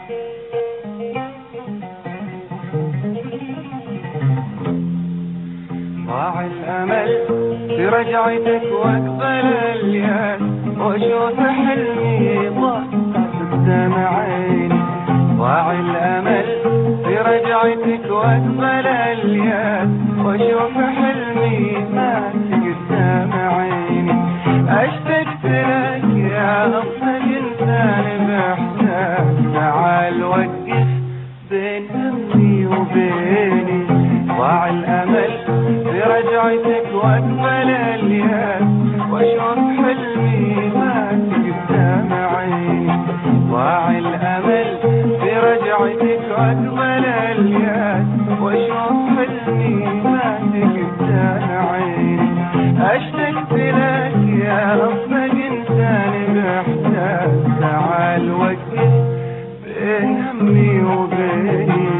ضاع الأمل في رجعتك واقبل الياس، واشوف حلمي ضاع قدام عيني. ضاع الأمل في رجعتك واقبل الياس، واشوف حلمي مات قدام عيني. اشتقت لك يا أفضل إنسان بإحساس، تعال وقف بين همي وبيني. ضاع الأمل في رجعتك واقبل الياس، واشوف حلمي مات قدام عيني. ضاع الأمل في رجعتك واقبل الياس، واشوف حلمي مات قدام عيني. اشتقت لك يا أفضل إنسان بإحساس، تعال وقف بين همي وبيني.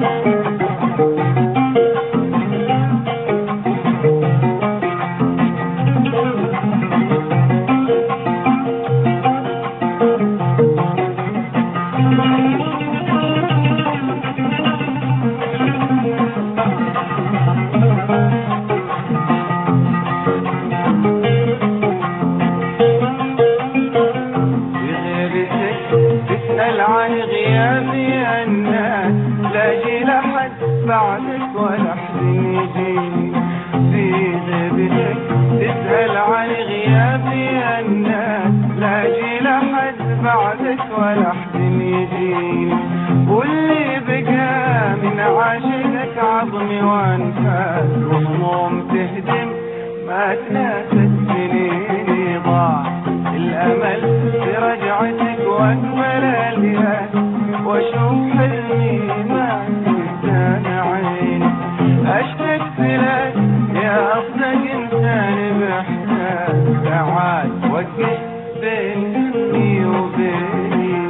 تسأل عن غيابي الناس، لا جي لحد بعدك ولا حزن يجيني. في غيبتك تسأل عن غيابي الناس، لا جي لحد بعدك ولا حزن يجيني. واللي بقى من عاشقك عظمي وانفاس، وهموم تهدم ما تناسى سنيني. ضاع الأمل في رجعتك واقبل الياس، واشوف حلمي ما قدام عيني. اشتقت لك يا أفضل إنسان بإحساس، تعال وقف بين همي وبيني.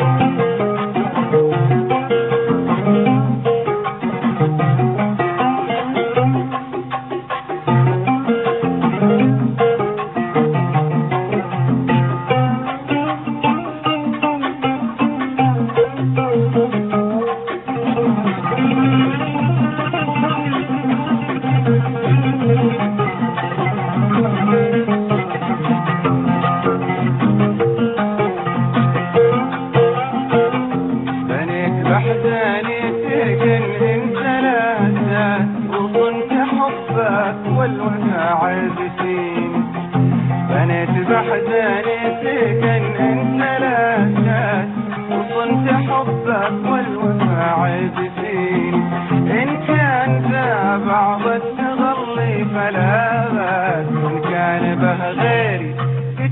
بحزانيتك انت لا وصنت حبك والوفا عازفين. بنيت بحزانيتك انت لا وصنت حبك والوفا عازفين. ان كان ذا بعض التغلي فلا بأس، ان كان به غيري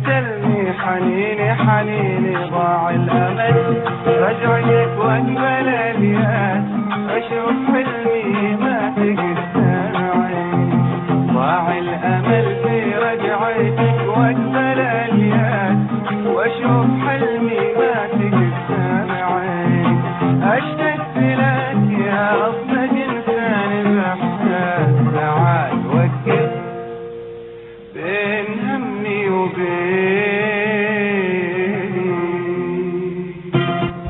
قتلني حنيني حنيني. ضاع الأمل رجعتك واقبل